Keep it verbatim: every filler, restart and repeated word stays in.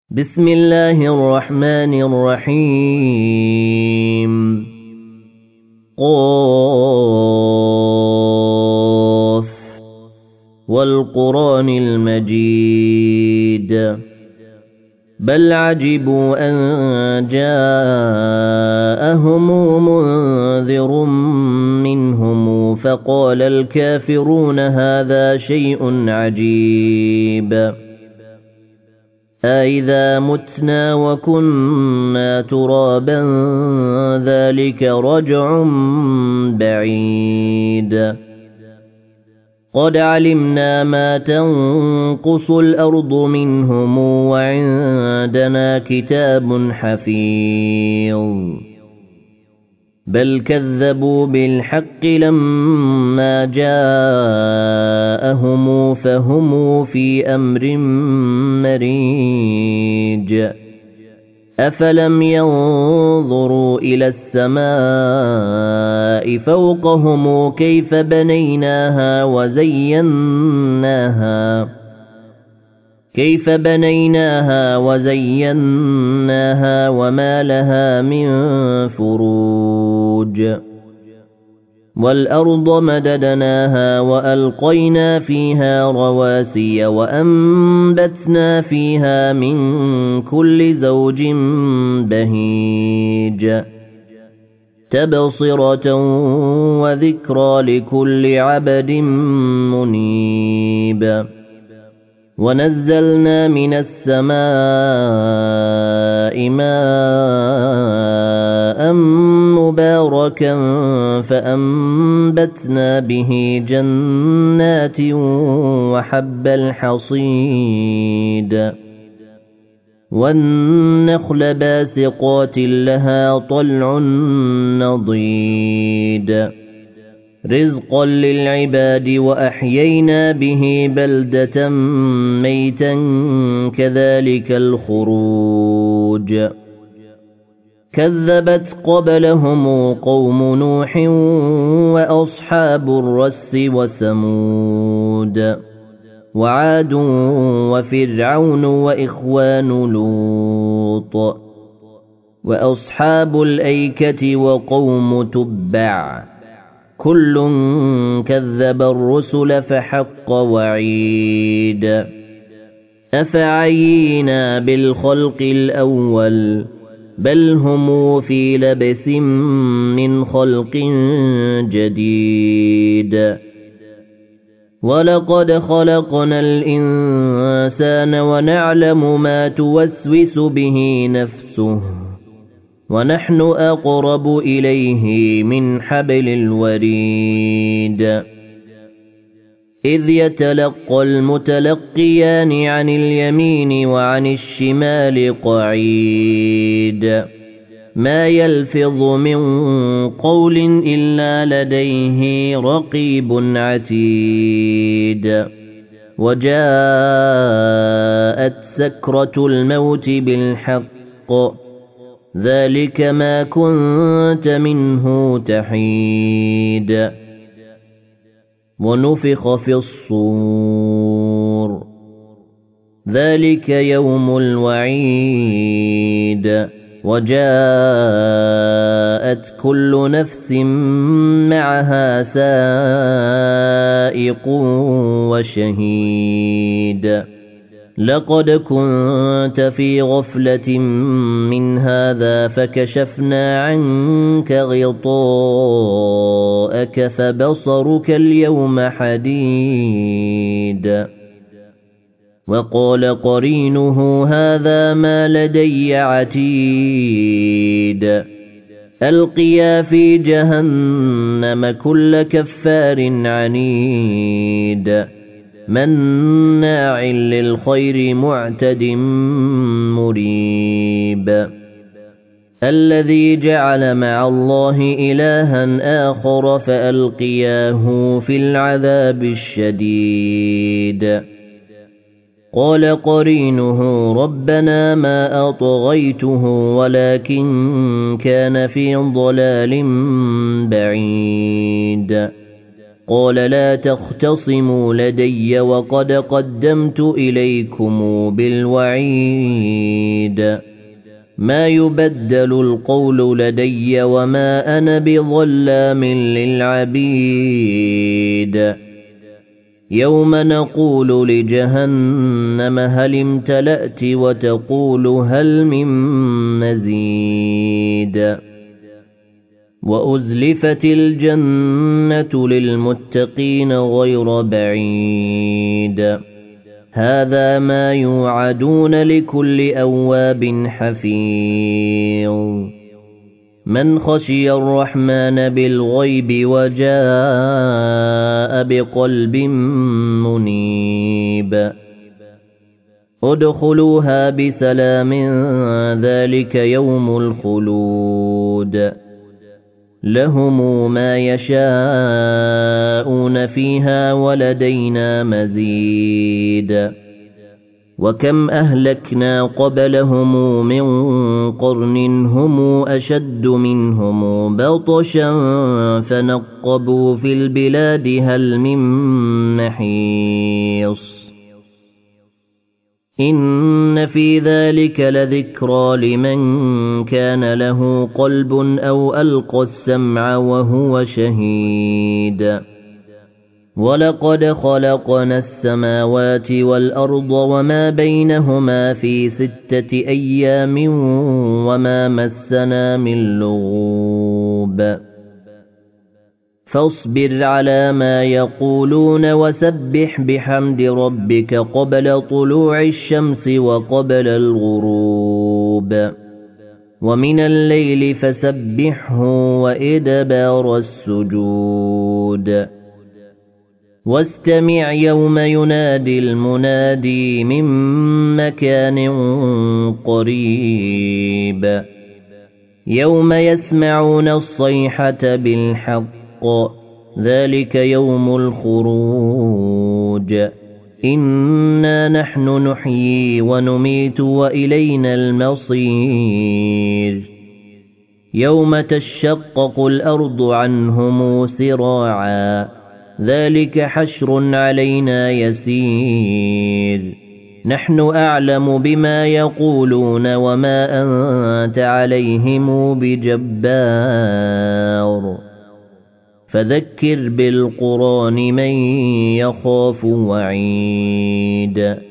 بسم الله الرحمن الرحيم قاف والقرآن المجيد بل عجبوا أن جاءهم منذر منهم فقال الكافرون هذا شيء عجيب أإذا متنا وكنا ترابا ذلك رجع بعيد قد علمنا ما تنقص الأرض منهم وعندنا كتاب حفيظ بل كذبوا بالحق لما جاءهم فهم في أمر مريج أفلم ينظروا إلى السماء فوقهم كيف بنيناها وزيناها كيف بنيناها وزيناها وما لها من فروج والأرض مددناها وألقينا فيها رواسي وأنبتنا فيها من كل زوج بهيج تبصرة وذكرى لكل عبد منيب ونزلنا من السماء ماء مباركا فأنبتنا به جنات وحب الحصيد والنخل باسقات لها طلع نضيد رزقا للعباد وأحيينا به بلدة ميتا كذلك الخروج كذبت قبلهم قوم نوح وأصحاب الرس وثمود وعاد وفرعون وإخوان لوط وأصحاب الأيكة وقوم تبع كل كذب الرسل فحق وعيد أفعينا بالخلق الأول بل هم في لبس من خلق جديد ولقد خلقنا الإنسان ونعلم ما توسوس به نفسه ونحن أقرب إليه من حبل الوريد إذ يتلقى المتلقيان عن اليمين وعن الشمال قعيد ما يلفظ من قول إلا لديه رقيب عتيد وجاءت سكرة الموت بالحق ذلك ما كنت منه تحيد ونفخ في الصور ذلك يوم الوعيد وجاءت كل نفس معها سائق وشهيد لقد كنت في غفلة من هذا فكشفنا عنك غطاءك فبصرك اليوم حديد وقال قرينه هذا ما لدي عتيد ألقيا في جهنم كل كفار عنيد مناع للخير معتد مريب الذي جعل مع الله إلها آخر فألقياه في العذاب الشديد قال قرينه ربنا ما أطغيته ولكن كان في ضلال بعيد قال لا تختصموا لدي وقد قدمت إليكم بالوعيد مزيد ما يبدل القول لدي وما أنا بظلام للعبيد يوم نقول لجهنم هل امتلأت وتقول هل من مزيد وأزلفت الجنة للمتقين غير بعيد هذا ما يوعدون لكل أواب حفيظ من خشي الرحمن بالغيب وجاء بقلب منيب ادخلوها بسلام ذلك يوم الخلود لهم ما يشاءون فيها ولدينا مزيد وكم أهلكنا قبلهم من قرن هم أشد منهم بطشا فنقبوا في البلاد هل من محيص إن في ذلك لذكرى لمن كان له قلب أو ألقى السمع وهو شهيد ولقد خلقنا السماوات والأرض وما بينهما في ستة أيام وما مسنا من لغوب فاصبر على ما يقولون وسبح بحمد ربك قبل طلوع الشمس وقبل الغروب ومن الليل فسبحه وإدبار السجود واستمع يوم ينادي المنادي من مكان قريب يوم يسمعون الصيحة بالحق ذلك يوم الخروج إنا نحن نحيي ونميت وإلينا المصير يوم تشقق الأرض عنهم سراعا ذلك حشر علينا يسير نحن أعلم بما يقولون وما أنت عليهم بجبار فذكر بالقرآن من يخاف وعيد